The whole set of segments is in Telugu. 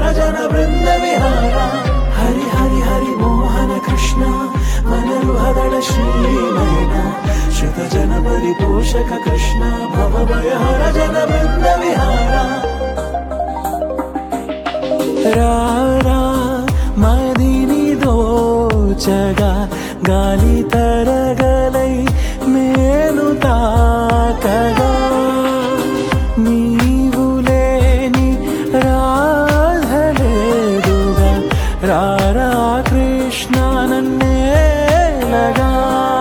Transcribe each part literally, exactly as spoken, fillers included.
జన బృంద విహార హరి హరి హరి మోహన కృష్ణ మనరుహదళ శ్రీనయన శ్రుత జన పరిపోషక కృష్ణ భవభయహర జన బృంద విహార రారా మదిని దోచగా గాలి తరగలై మేలు తాకగా నీవు లేని రాధలేదుగా రారా కృష్ణ నన్నేలగా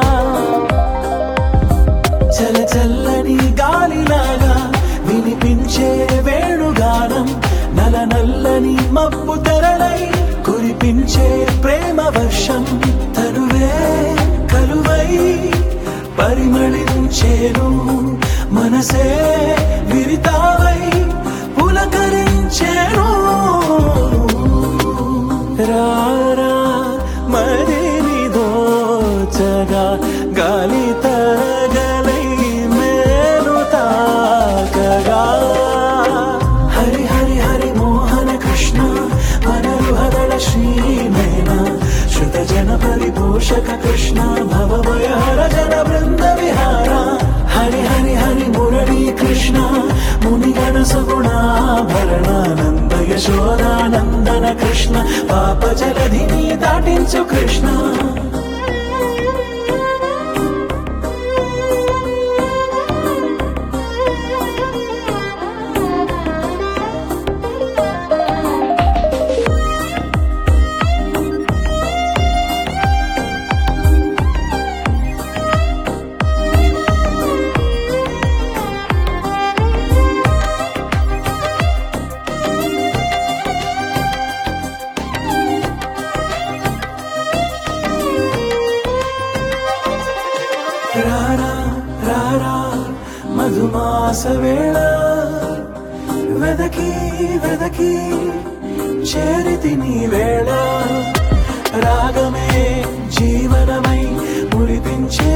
చల చల్లని గాలిలాగా వినిపించే వేణుగానం నల నల్లని మబ్బు తెరలై కురిపించే ప్రేమ వర్షం తనువే కలువై పరిమళించేను మనసే విరితావై పులకరించేను రారా మదిని దోచగా గాలి తరగలై మేలు తాకగా హరి హరి హరి మోహన కృష్ణ మనరుహదళ శ్రీనయన శ్రుత జన పరిపోషక కృష్ణ భవభయహర జన బృంద విహార హరి హరి హరి మురళీ కృష్ణ మునిగణ సుగుణాభరణానంద యశోదానందన కృష్ణ పాప జలధిని దాటించు కృష్ణ రారా రారా మధుమాస వేళ వెదకి వెదకి చేరితి నీ వేళ రాగమే జీవనమై మురిపించే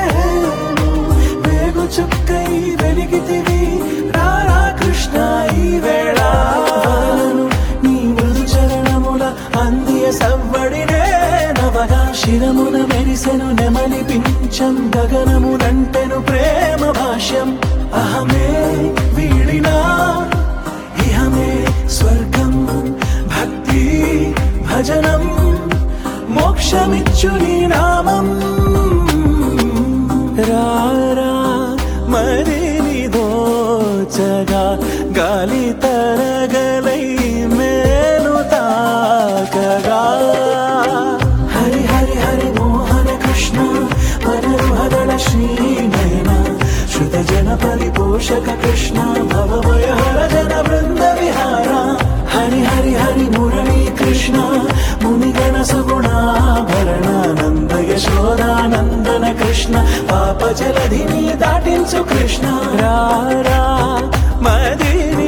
వేగు చుక్కై వెలిగితివి రారా కృష్ణ ఈ వేళ నీ మృదు చరణముల అందియ సవ్వడినే నవగా శిరమున మెరిసెను నెమలి పించం గగనమునంటెను ప్రేమ భాష్యం అహమే వీడినా ఇహమే స్వర్గం భక్తి భజనం మోక్షమిచ్చు నీ నామం రారా మదిని దోచగా గాలి తరగలై మేలు తాకగా హరి హరి హరి మోహన కృష్ణ మనరుహదళ శ్రీనయన శ్రుత జన పరిపోషక కృష్ణ భవభయహర జన బృంద విహార హరి హరి హరి మురళీ కృష్ణ మునిగణ సుగుణాభరణానంద యశోదానందన కృష్ణ పాప జలధిని దాటించు కృష్ణ రారా మదిని